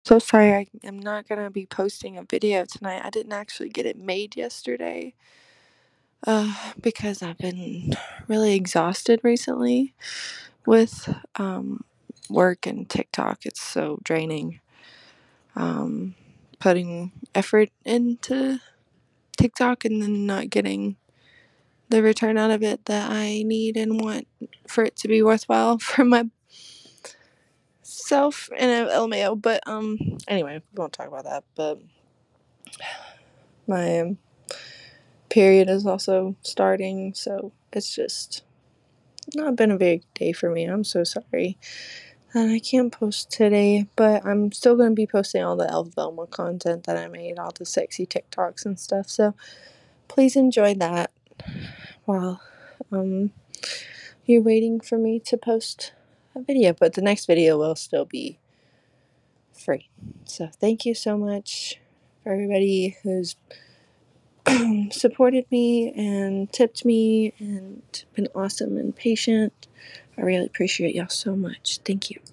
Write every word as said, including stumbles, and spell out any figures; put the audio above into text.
So sorry, I am not gonna be posting a video tonight. I didn't actually get it made yesterday uh, because I've been really exhausted recently with um, work and TikTok. It's so draining. Um, putting effort into TikTok and then not getting the return out of it that I need and want for it to be worthwhile for my self and L M A O. But um, anyway, we won't talk about that. But my period is also starting, so it's just not been a big day for me. I'm so sorry that I can't post today, but I'm still going to be posting all the Elf Velma content that I made, all the sexy TikToks and stuff, so please enjoy that while um, you're waiting for me to post a video, but the next video will still be free. So thank you so much for everybody who's supported me and tipped me and been awesome and patient. I really appreciate y'all so much. Thank you.